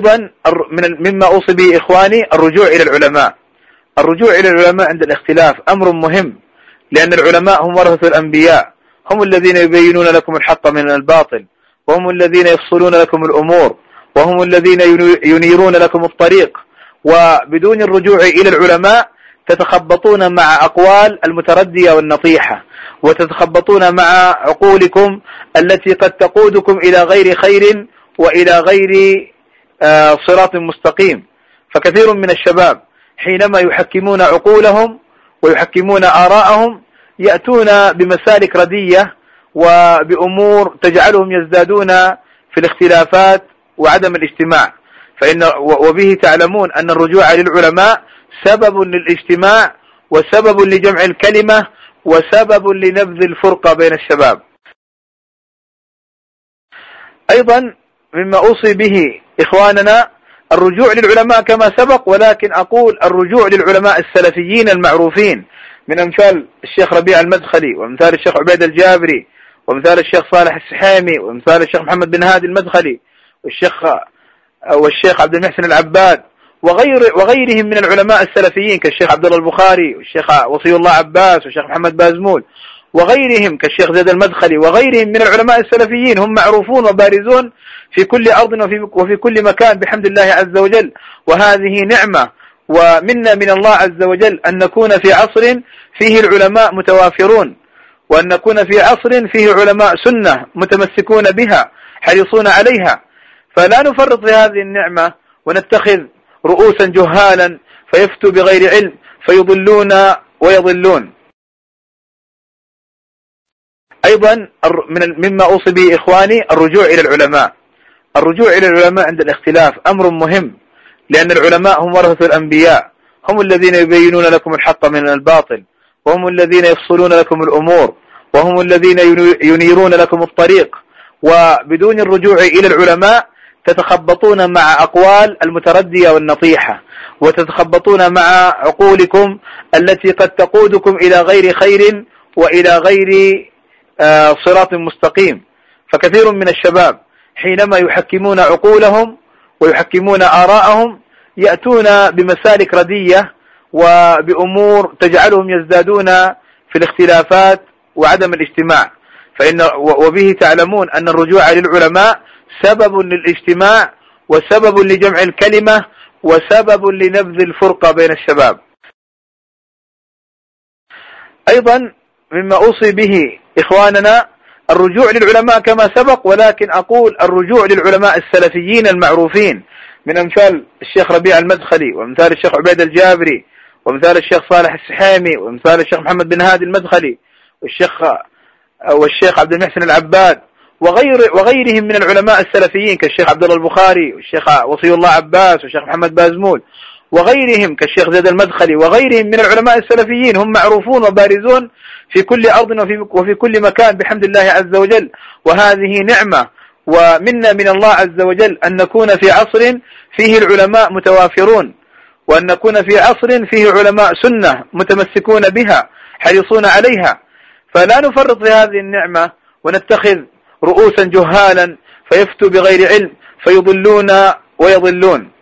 أيضا مما أوصي به إخواني الرجوع إلى العلماء. الرجوع إلى العلماء عند الاختلاف أمر مهم، لأن العلماء هم ورثة الأنبياء، هم الذين يبينون لكم الحق من الباطل، وهم الذين يفصلون لكم الأمور، وهم الذين ينيرون لكم الطريق. وبدون الرجوع إلى العلماء تتخبطون مع أقوال المتردية والنطيحة، وتتخبطون مع عقولكم التي قد تقودكم إلى غير خير وإلى غير صراط مستقيم. فكثير من الشباب حينما يحكمون عقولهم ويحكمون آراءهم يأتون بمسالك ردية وبأمور تجعلهم يزدادون في الاختلافات وعدم الاجتماع. وبه تعلمون أن الرجوع للعلماء سبب للاجتماع، وسبب لجمع الكلمة، وسبب لنبذ الفرقة بين الشباب. أيضا مما أوصي به إخواننا الرجوع للعلماء كما سبق، ولكن أقول الرجوع للعلماء السلفيين المعروفين، من أمثال الشيخ ربيع المدخلي، وأمثال الشيخ عبيد الجابري، وأمثال الشيخ صالح السحيمي، وأمثال الشيخ محمد بن هادي المدخلي، والشيخ عبد المحسن العباد، وغيرهم من العلماء السلفيين كالشيخ عبد الله البخاري، والشيخ وصي الله عباس، والشيخ محمد بازمول، وغيرهم كالشيخ زيد المدخلي، وغيرهم من العلماء السلفيين. هم معروفون وبارزون في كل أرض وفي كل مكان بحمد الله عز وجل، وهذه نعمة ومنا من الله عز وجل أن نكون في عصر فيه العلماء متوافرون، وأن نكون في عصر فيه علماء سنة متمسكون بها حريصون عليها. فلا نفرط في هذه النعمة ونتخذ رؤوسا جهالا فيفتوا بغير علم فيضلون ويضلون. أيضا مما أوصي به إخواني الرجوع إلى العلماء. الرجوع إلى العلماء عند الاختلاف أمر مهم، لأن العلماء هم ورثة الأنبياء، هم الذين يبينون لكم الحق من الباطل، وهم الذين يفصلون لكم الأمور، وهم الذين ينيرون لكم الطريق. وبدون الرجوع إلى العلماء تتخبطون مع أقوال المتردية والنطيحة، وتتخبطون مع عقولكم التي قد تقودكم إلى غير خير وإلى غير صراط مستقيم. فكثير من الشباب حينما يحكمون عقولهم ويحكمون آراءهم يأتون بمسالك ردية وبأمور تجعلهم يزدادون في الاختلافات وعدم الاجتماع. وبه تعلمون أن الرجوع للعلماء سبب للاجتماع، وسبب لجمع الكلمة، وسبب لنبذ الفرقة بين الشباب. أيضا مما أوصي به إخواننا الرجوع للعلماء كما سبق، ولكن أقول الرجوع للعلماء السلفيين المعروفين، من أمثال الشيخ ربيع المدخلي، وأمثال الشيخ عبيد الجابري، وأمثال الشيخ صالح السحيمي، وأمثال الشيخ محمد بن هادي المدخلي، والشيخ عبد المحسن العباد، وغيرهم من العلماء السلفيين كالشيخ عبد الله البخاري، والشيخ وصي الله عباس، والشيخ محمد بازمول، وغيرهم كالشيخ زيد المدخلي، وغيرهم من العلماء السلفيين. هم معروفون وبارزون في كل أرض وفي كل مكان بحمد الله عز وجل، وهذه نعمة ومنا من الله عز وجل أن نكون في عصر فيه العلماء متوافرون، وأن نكون في عصر فيه علماء سنة متمسكون بها حريصون عليها. فلا نفرط في هذه النعمة ونتخذ رؤوسا جهالا فيفتوا بغير علم فيضلون ويضلون.